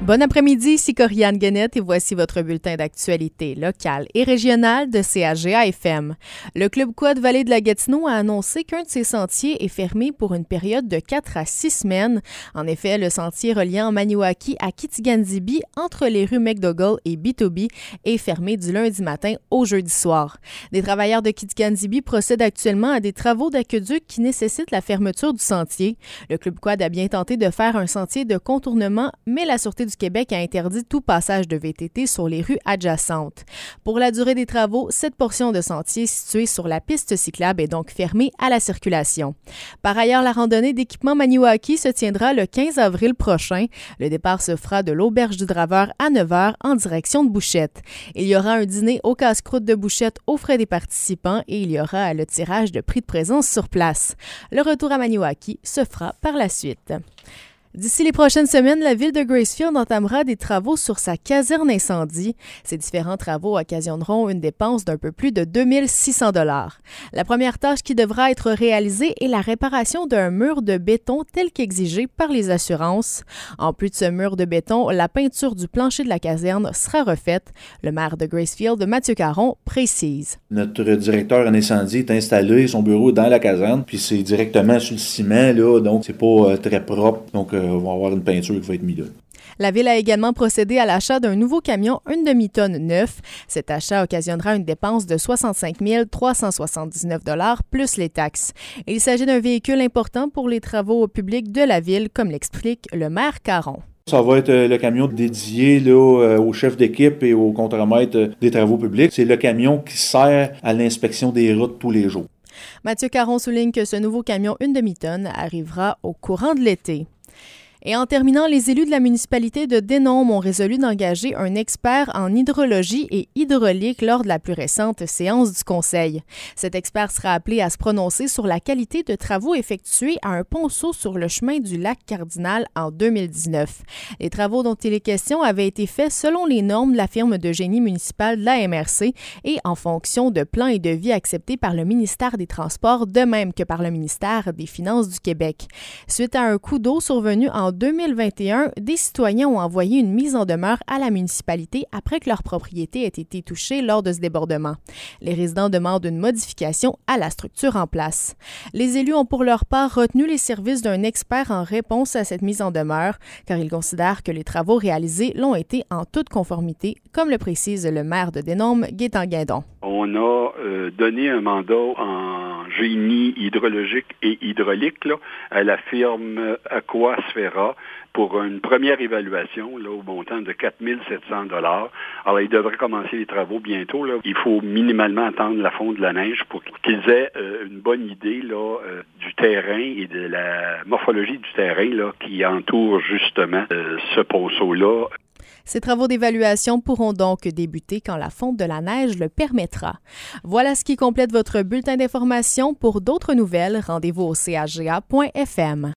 Bon après-midi, ici Corianne Guenette et voici votre bulletin d'actualité locale et régionale de CHGA-FM. Le Club Quad Vallée de la Gatineau a annoncé qu'un de ses sentiers est fermé pour une période de 4 à 6 semaines. En effet, le sentier reliant Maniwaki à Kitigan-Zibi entre les rues McDougall et Bitobi est fermé du lundi matin au jeudi soir. Des travailleurs de Kitigan-Zibi procèdent actuellement à des travaux d'aqueduc qui nécessitent la fermeture du sentier. Le Club Quad a bien tenté de faire un sentier de contournement, mais la Sûreté du Québec a interdit tout passage de VTT sur les rues adjacentes. Pour la durée des travaux, cette portion de sentier située sur la piste cyclable est donc fermée à la circulation. Par ailleurs, la randonnée d'équipement Maniwaki se tiendra le 15 avril prochain. Le départ se fera de l'Auberge du Draveur à 9h en direction de Bouchette. Il y aura un dîner au casse-croûte de Bouchette aux frais des participants et il y aura le tirage de prix de présence sur place. Le retour à Maniwaki se fera par la suite. D'ici les prochaines semaines, la ville de Gracefield entamera des travaux sur sa caserne incendie. Ces différents travaux occasionneront une dépense d'un peu plus de 2600 $. La première tâche qui devra être réalisée est la réparation d'un mur de béton tel qu'exigé par les assurances. En plus de ce mur de béton, la peinture du plancher de la caserne sera refaite. Le maire de Gracefield, Mathieu Caron, précise. Notre directeur en incendie est installé son bureau dans la caserne, puis c'est directement sur le ciment, là, donc c'est pas très propre. Donc, on va avoir une peinture qui va être mise là. La Ville a également procédé à l'achat d'un nouveau camion 1 demi-tonne neuf. Cet achat occasionnera une dépense de 65 379 $ plus les taxes. Il s'agit d'un véhicule important pour les travaux publics de la Ville, comme l'explique le maire Caron. Ça va être le camion dédié là, au chef d'équipe et au contremaître des travaux publics. C'est le camion qui sert à l'inspection des routes tous les jours. Mathieu Caron souligne que ce nouveau camion 1 demi-tonne arrivera au courant de l'été. Et en terminant, les élus de la municipalité de Denôme ont résolu d'engager un expert en hydrologie et hydraulique lors de la plus récente séance du Conseil. Cet expert sera appelé à se prononcer sur la qualité de travaux effectués à un ponceau sur le chemin du lac Cardinal en 2019. Les travaux dont il est question avaient été faits selon les normes de la firme de génie municipal de la MRC et en fonction de plans et devis acceptés par le ministère des Transports, de même que par le ministère des Finances du Québec. Suite à un coup d'eau survenu en 2021, des citoyens ont envoyé une mise en demeure à la municipalité après que leur propriété ait été touchée lors de ce débordement. Les résidents demandent une modification à la structure en place. Les élus ont pour leur part retenu les services d'un expert en réponse à cette mise en demeure, car ils considèrent que les travaux réalisés l'ont été en toute conformité, comme le précise le maire de Denôme, Gaétan Guindon. On a donné un mandat en génie hydrologique et hydraulique là, à la firme Aquasfera pour une première évaluation là, au montant de 4 700 $. Alors, ils devraient commencer les travaux bientôt. Là. Il faut minimalement attendre la fonte de la neige pour qu'ils aient une bonne idée là, du terrain et de la morphologie du terrain là, qui entoure justement ce ponceau-là. Ces travaux d'évaluation pourront donc débuter quand la fonte de la neige le permettra. Voilà ce qui complète votre bulletin d'information. Pour d'autres nouvelles, rendez-vous au chga.fm.